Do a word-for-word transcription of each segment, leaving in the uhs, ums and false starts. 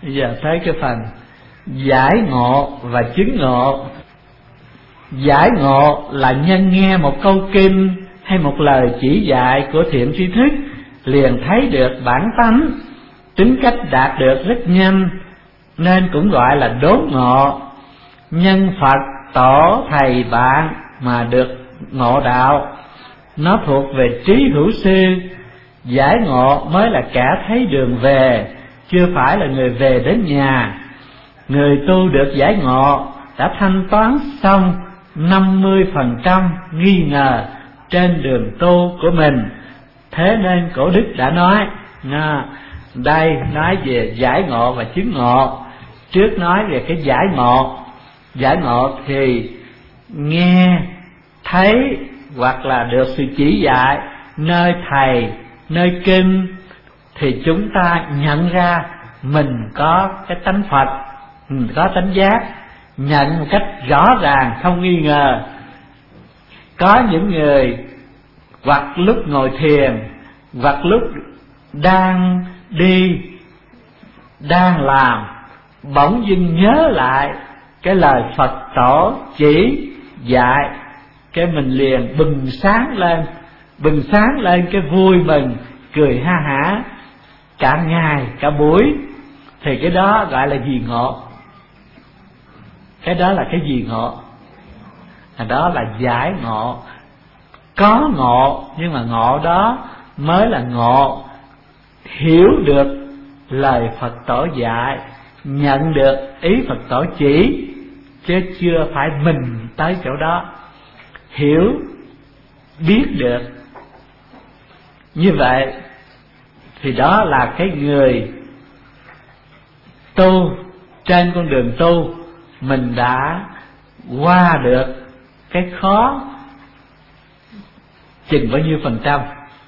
Bây giờ tới cái phần giải ngộ và chứng ngộ. Giải ngộ là nhân nghe một câu kinh hay một lời chỉ dạy của thiện tri thức liền thấy được bản tánh, tính cách đạt được rất nhanh, nên cũng gọi là đốn ngộ. Nhân Phật tổ thầy bạn mà được ngộ đạo, nó thuộc về trí hữu sư. Giải ngộ mới là kẻ thấy đường về, chưa phải là người về đến nhà. Người tu được giải ngộ đã thanh toán xong năm mươi phần trăm nghi ngờ trên đường tu của mình. Thế nên cổ đức đã nói, à, đây nói về giải ngộ và chứng ngộ. Trước nói về cái giải ngộ. Giải ngộ thì nghe, thấy hoặc là được sự chỉ dạy nơi thầy, nơi kinh, thì chúng ta nhận ra mình có cái tánh Phật, mình có tánh giác, nhận một cách rõ ràng không nghi ngờ. Có những người hoặc lúc ngồi thiền, hoặc lúc đang đi, đang làm, bỗng dưng nhớ lại cái lời Phật tổ chỉ dạy, cái mình liền bừng sáng lên, bừng sáng lên cái vui mừng, cười ha hả cả ngày cả buổi. Thì cái đó gọi là gì ngộ? Cái đó là cái gì ngộ? Đó là giải ngộ. Có ngộ, nhưng mà ngộ đó mới là ngộ hiểu được lời Phật tổ dạy, nhận được ý Phật tổ chỉ, chứ chưa phải mình tới chỗ đó. Hiểu, biết được như vậy thì đó là cái người tu. Trên con đường tu mình đã qua được cái khó chừng bao nhiêu phần trăm?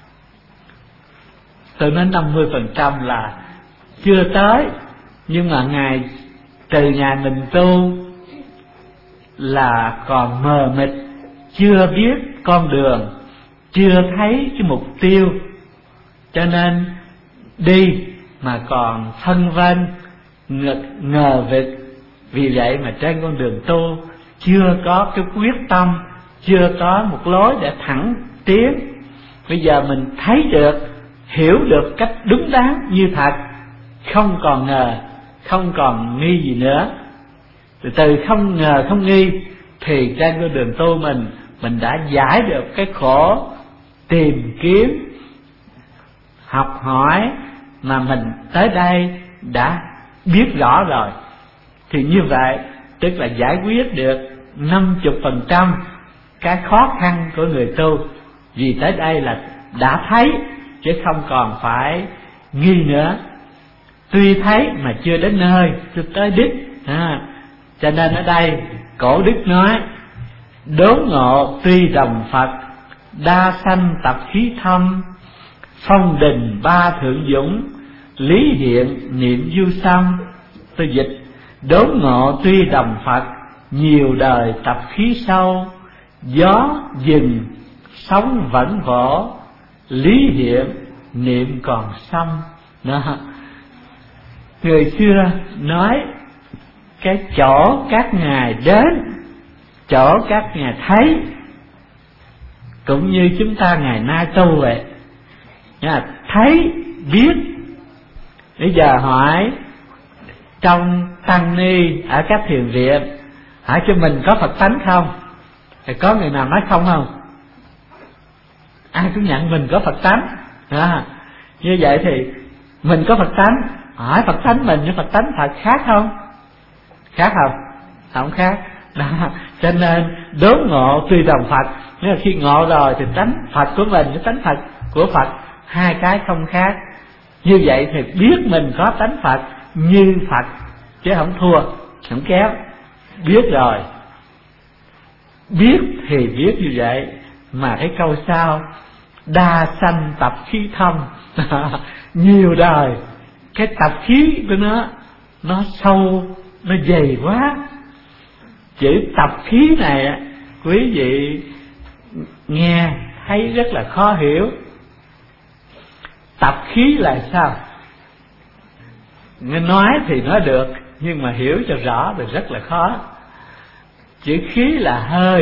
Tôi nói năm mươi phần trăm là chưa tới. Nhưng mà ngày từ ngày mình tu là còn mờ mịt, chưa biết con đường, chưa thấy cái mục tiêu, cho nên đi mà còn phân vân, ngờ vực. Vì vậy mà trên con đường tu chưa có cái quyết tâm, chưa có một lối để thẳng tiến. Bây giờ mình thấy được, hiểu được cách đúng đắn như thật, không còn ngờ, không còn nghi gì nữa. Từ từ không ngờ không nghi thì trên con đường tu mình mình đã giải được cái khổ tìm kiếm, học hỏi mà mình tới đây đã biết rõ rồi. Thì như vậy tức là giải quyết được năm mươi phần trăm cái khó khăn của người tu. Vì tới đây là đã thấy, chứ không còn phải nghi nữa. Tuy thấy mà chưa đến nơi, chưa tới đích. à, Cho nên ở đây cổ đức nói, đốn ngộ tuy đồng Phật, đa sanh tập khí thâm, phong đình ba thượng dũng, lý hiện niệm du sâm. Tôi dịch, đốn ngộ tuy đồng Phật, nhiều đời tập khí sâu, gió dừng sóng vẫn vỗ, lý hiện niệm còn xăm. Đó. Người xưa nói cái chỗ các ngài đến, chỗ các ngài thấy, cũng như chúng ta ngày nay tu vậy. Thấy, biết. Bây giờ hỏi trong tăng ni ở các thiền viện, hỏi cho mình có Phật tánh không? Thì có người nào nói không không? Ai cũng nhận mình có Phật tánh. à, Như vậy thì mình có Phật tánh, hỏi Phật tánh mình với Phật tánh Phật khác không? Khác không? Không khác. Đó. Cho nên đốn ngộ tuy đồng Phật, nếu là khi ngộ rồi thì tánh Phật của mình với tánh Phật của Phật hai cái không khác. Như vậy thì biết mình có tánh Phật như Phật, chứ không thua, không kéo. Biết rồi, biết thì biết như vậy. Mà cái câu sau, đa sanh tập khí thâm. Nhiều đời cái tập khí của nó nó sâu, nó dày quá. Chữ tập khí này quý vị nghe thấy rất là khó hiểu. Tập khí là sao? Nghe nói thì nói được, nhưng mà hiểu cho rõ thì rất là khó. Chữ khí là hơi,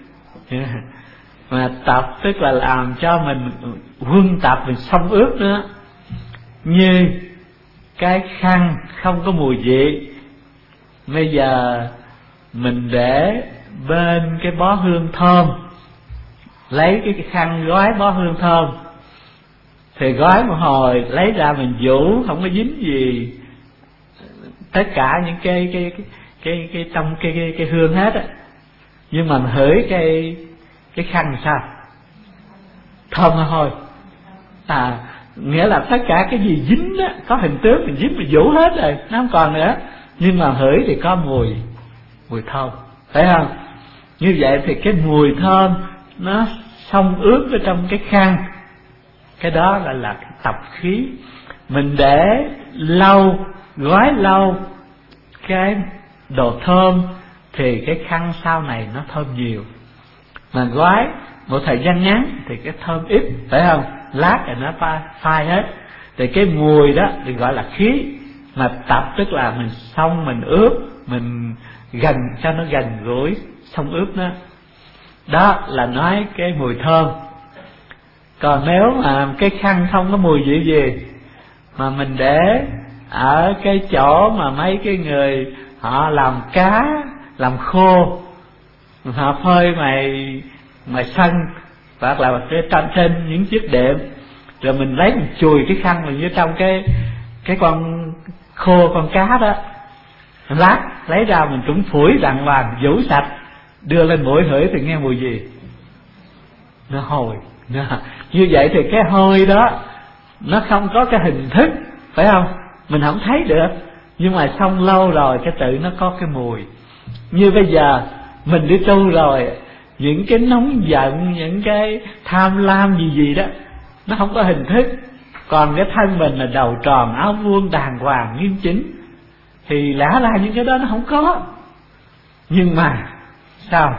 mà tập tức là làm cho mình quân tập, mình xông ướp nữa. Như cái khăn không có mùi vị, bây giờ mình để bên cái bó hương thơm, lấy cái khăn gói bó hương thơm, thì gói một hồi lấy ra mình vũ không có dính gì tất cả những cái cái cái cái, cái trong cái, cái cái hương hết á. Nhưng mà mình hửi cái cái khăn sao thơm thôi. À, nghĩa là tất cả cái gì dính á, có hình tướng mình dính mình vũ hết rồi, nó không còn nữa. Nhưng mà hửi thì có mùi, mùi thơm, phải không? Như vậy thì cái mùi thơm nó xông ướp ở trong cái khăn, cái đó gọi là cái tập khí. Mình để lâu, gói lâu cái đồ thơm thì cái khăn sau này nó thơm nhiều. Mà gói một thời gian ngắn thì cái thơm ít, phải không? Lát rồi nó phai, phai hết. Thì cái mùi đó thì gọi là khí. Mà tập tức là mình xông, mình ướp, mình gần cho nó gần gũi, xông ướp nó. Đó là nói cái mùi thơm. Còn nếu mà cái khăn không có mùi vị gì, mà mình để ở cái chỗ mà mấy cái người họ làm cá, làm khô, họ phơi mày mày sân, hoặc là trên trên những chiếc đệm, rồi mình lấy mình chùi cái khăn mình vô trong cái cái con khô, con cá đó, lát lấy ra mình cũng phủi đàng hoàng, vũ sạch, đưa lên mũi hửi thì nghe mùi gì? Nó hôi. Như vậy thì cái hôi đó nó không có cái hình thức, phải không? Mình không thấy được, nhưng mà xong lâu rồi cái tự nó có cái mùi. Như bây giờ mình đi tu rồi, những cái nóng giận, những cái tham lam gì gì đó nó không có hình thức. Còn cái thân mình là đầu tròn, áo vuông, đàng hoàng, nghiêm chỉnh, thì lẽ ra những cái đó nó không có. Nhưng mà sao?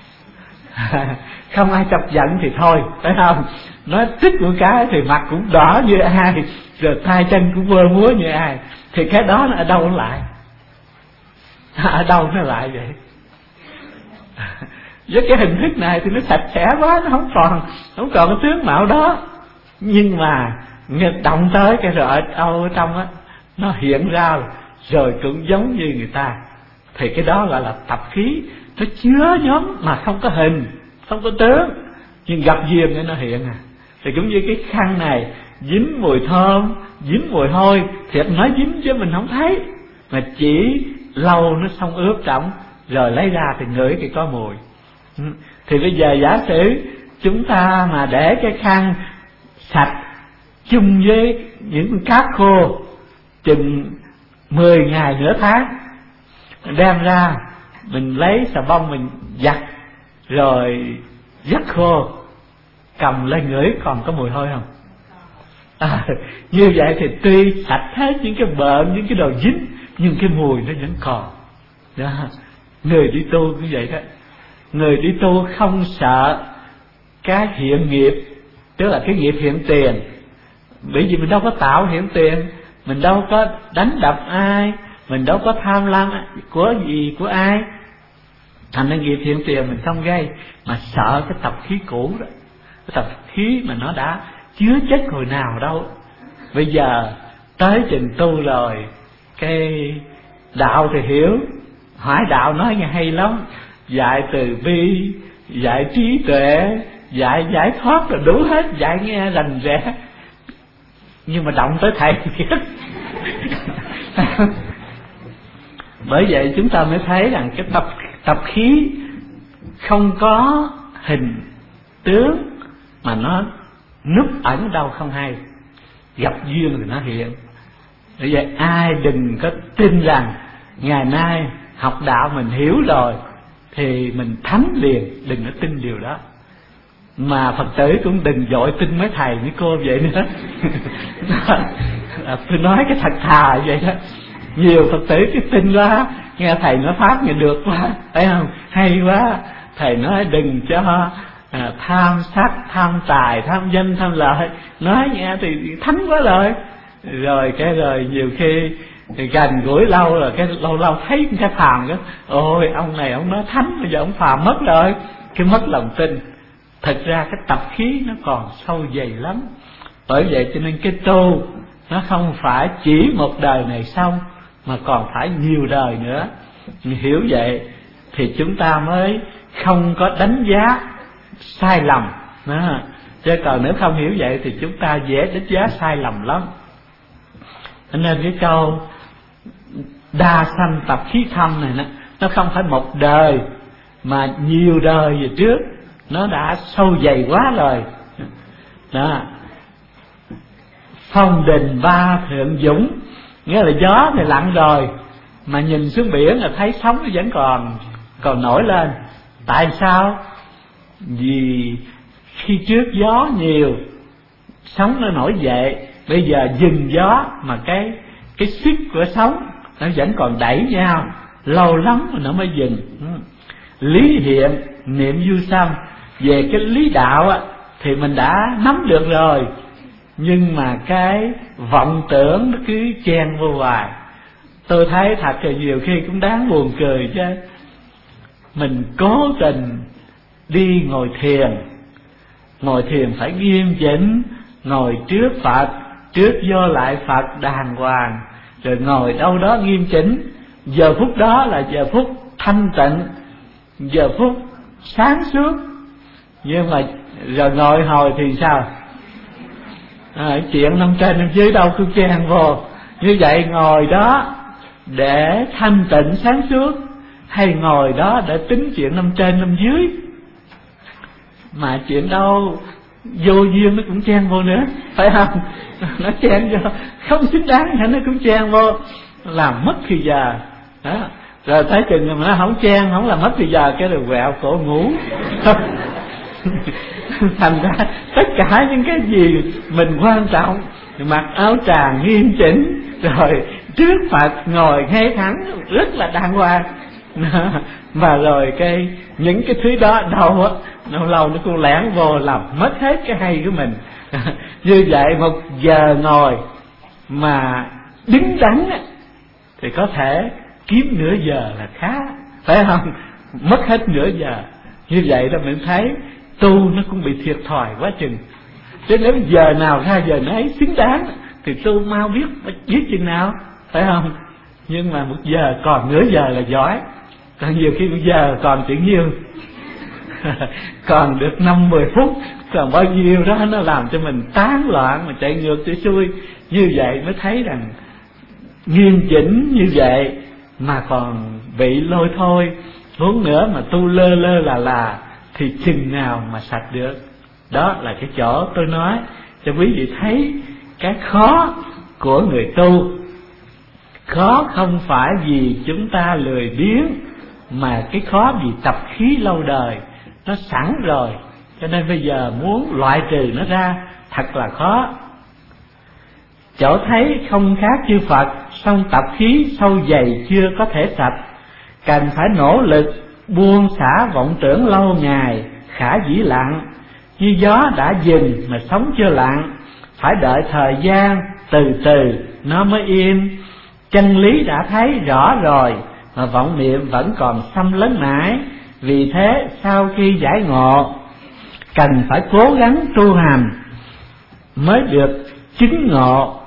Không ai chọc giận thì thôi, phải không? Nói tích một cái thì mặt cũng đỏ như ai, rồi tay chân cũng vơ múa như ai. Thì cái đó nó ở đâu nó lại? Ở đâu nó lại vậy? Với cái hình thức này thì nó sạch sẽ quá, nó không còn không còn cái tướng mạo đó. Nhưng mà nghịch động tới cái rồi ở đâu ở trong á, nó hiện ra rồi cũng giống như người ta. Thì cái đó gọi là tập khí. Nó chứa nhóm mà không có hình, không có tướng, nhưng gặp duyên để nó hiện à. Thì cũng như cái khăn này dính mùi thơm, dính mùi hôi, thiệt nói dính chứ mình không thấy, mà chỉ lâu nó xong ướp trọng, rồi lấy ra thì ngửi thì có mùi. Thì bây giờ giả sử chúng ta mà để cái khăn sạch chung với những cát khô chừng mười ngày nửa tháng, đem ra mình lấy xà bông mình giặt rồi vắt khô, cầm lên ngửi còn có mùi hôi không? À, như vậy thì tuy sạch hết những cái bệnh, những cái đồ dính, nhưng cái mùi nó vẫn còn đó. Người đi tu cũng vậy đó. Người đi tu không sợ cái hiện nghiệp, tức là cái nghiệp hiện tiền. Bởi vì mình đâu có tạo hiện tiền, mình đâu có đánh đập ai, mình đâu có tham lam của gì của ai. Thành ra nghiệp hiện tiền mình không gây, mà sợ cái tập khí cũ đó, cái tập khí mà nó đã chứa chất hồi nào đâu. Bây giờ tới trình tu rồi, cái đạo thì hiểu, hỏi đạo nói nghe hay lắm, dạy từ bi, dạy trí tuệ, dạy giải thoát rồi đủ hết, dạy nghe rành rẽ. Nhưng mà động tới thầy thì bởi vậy chúng ta mới thấy rằng cái tập tập khí không có hình tướng, mà nó núp ẩn đâu không hay, gặp duyên thì nó hiện. Bởi vậy ai đừng có tin rằng ngày nay học đạo mình hiểu rồi thì mình thánh liền, đừng có tin điều đó. Mà Phật tử cũng đừng vội tin mấy thầy mấy cô vậy nữa. Tôi nói cái thật thà vậy đó. Nhiều Phật tử cái tin quá, nghe thầy nói pháp nghe được quá, phải không? Hay quá, thầy nói đừng cho à, tham sắc, tham tài, tham danh, tham lợi. Nói nghe thì thánh quá rồi. Rồi cái rồi nhiều khi thì gần gũi lâu rồi cái lâu lâu thấy cái phàm đó, ôi ông này ông nói thánh, bây giờ ông phàm mất rồi, cái mất lòng tin. Thật ra cái tập khí nó còn sâu dày lắm. Bởi vậy cho nên cái tu nó không phải chỉ một đời này xong, mà còn phải nhiều đời nữa. Hiểu vậy thì chúng ta mới không có đánh giá sai lầm đó. Chứ còn nếu không hiểu vậy thì chúng ta dễ đánh giá sai lầm lắm. Cho nên cái câu đa sanh tập khí thâm này nó, nó không phải một đời, mà nhiều đời về trước nó đã sâu dày quá rồi đó. Phong đình ba thượng dũng, nghĩa là gió thì lặng rồi, mà nhìn xuống biển là thấy sóng nó vẫn còn còn nổi lên. Tại sao? Vì khi trước gió nhiều, sóng nó nổi dậy, bây giờ dừng gió mà cái cái sức của sóng nó vẫn còn đẩy nhau, lâu lắm mà nó mới dừng. Lý hiện niệm du sanh, về cái lý đạo á, thì mình đã nắm được rồi, nhưng mà cái vọng tưởng nó cứ chen vô hoài. Tôi thấy thật là nhiều khi cũng đáng buồn cười chứ. Mình cố tình đi ngồi thiền, ngồi thiền phải nghiêm chỉnh, ngồi trước Phật, trước vô lại Phật đàng hoàng, rồi ngồi đâu đó nghiêm chỉnh. Giờ phút đó là giờ phút thanh tịnh, giờ phút sáng suốt. Nhưng mà rồi ngồi hồi thì sao? À, chuyện năm trên năm dưới đâu cứ chen vô. Như vậy ngồi đó để thanh tịnh sáng suốt, hay ngồi đó để tính chuyện năm trên năm dưới? Mà chuyện đâu vô duyên nó cũng chen vô nữa, phải không? Nó chen vô không xứng đáng thì nó cũng chen vô, làm mất thì giờ đó. Rồi thấy chừng mà nó không chen, không làm mất thì giờ, cái rồi quẹo cổ ngủ. Thành ra tất cả những cái gì mình quan trọng, mặc áo tràng nghiêm chỉnh, rồi trước Phật ngồi ngay thẳng rất là đàng hoàng. Mà rồi cái những cái thứ đó đâu á, lâu lâu nó cũng lẻn vô làm mất hết cái hay của mình. Như vậy một giờ ngồi mà đứng đắn á, thì có thể kiếm nửa giờ là khá, phải không? Mất hết nửa giờ. Như vậy là mình thấy tu nó cũng bị thiệt thòi quá chừng. Chứ nếu giờ nào ra giờ nấy xứng đáng thì tu mau biết biết chừng nào, phải không? Nhưng mà một giờ còn nửa giờ là giỏi. Còn nhiều khi một giờ còn chừng nhiêu còn được năm mười phút, còn bao nhiêu đó nó làm cho mình tán loạn, mà chạy ngược chạy xuôi. Như vậy mới thấy rằng nghiêm chỉnh như vậy mà còn bị lôi thôi. Huống nữa mà tu lơ lơ là là thì chừng nào mà sạch được. Đó là cái chỗ tôi nói cho quý vị thấy cái khó của người tu. Khó không phải vì chúng ta lười biếng, mà cái khó vì tập khí lâu đời nó sẵn rồi, cho nên bây giờ muốn loại trừ nó ra thật là khó. Chỗ thấy không khác chư Phật, song tập khí sâu dày chưa có thể sạch, cần phải nỗ lực buông xả vọng tưởng lâu ngày khả dĩ lặng. Như gió đã dừng mà sống chưa lặng, phải đợi thời gian từ từ nó mới yên. Chân lý đã thấy rõ rồi mà vọng niệm vẫn còn xâm lấn mãi. Vì thế sau khi giải ngộ, cần phải cố gắng tu hành mới được chứng ngộ